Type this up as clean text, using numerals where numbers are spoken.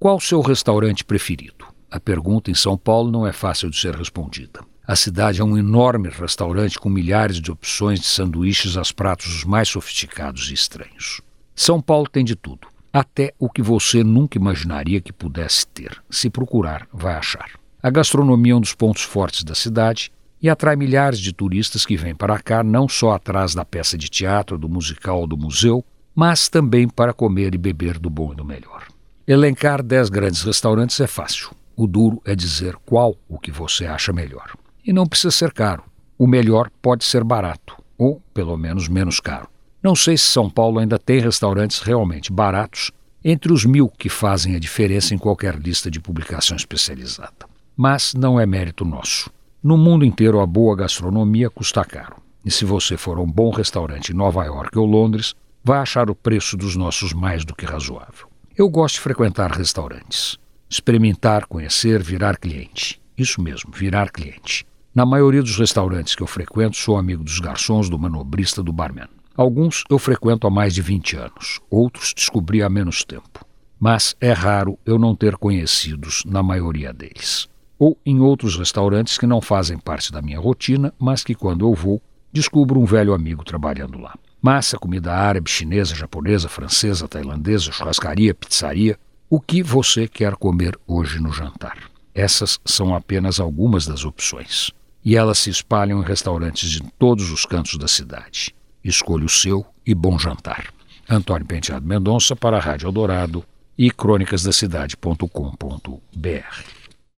Qual o seu restaurante preferido? A pergunta em São Paulo não é fácil de ser respondida. A cidade é um enorme restaurante com milhares de opções de sanduíches aos pratos os mais sofisticados e estranhos. São Paulo tem de tudo, até o que você nunca imaginaria que pudesse ter. Se procurar, vai achar. A gastronomia é um dos pontos fortes da cidade e atrai milhares de turistas que vêm para cá não só atrás da peça de teatro, do musical ou do museu, mas também para comer e beber do bom e do melhor. Elencar 10 grandes restaurantes é fácil. O duro é dizer qual o que você acha melhor. E não precisa ser caro. O melhor pode ser barato, ou pelo menos menos caro. Não sei se São Paulo ainda tem restaurantes realmente baratos, entre os 1000 que fazem a diferença em qualquer lista de publicação especializada. Mas não é mérito nosso. No mundo inteiro a boa gastronomia custa caro. E se você for a um bom restaurante em Nova York ou Londres, vai achar o preço dos nossos mais do que razoável. Eu gosto de frequentar restaurantes. Experimentar, conhecer, virar cliente. Isso mesmo, virar cliente. Na maioria dos restaurantes que eu frequento, sou amigo dos garçons, do manobrista, do barman. Alguns eu frequento há mais de 20 anos, outros descobri há menos tempo. Mas é raro eu não ter conhecidos na maioria deles. Ou em outros restaurantes que não fazem parte da minha rotina, mas que quando eu vou, descubro um velho amigo trabalhando lá. Massa, comida árabe, chinesa, japonesa, francesa, tailandesa, churrascaria, pizzaria. O que você quer comer hoje no jantar? Essas são apenas algumas das opções. E elas se espalham em restaurantes de todos os cantos da cidade. Escolha o seu e bom jantar. Antônio Penteado Mendonça para a Rádio Eldorado e crônicasdacidade.com.br.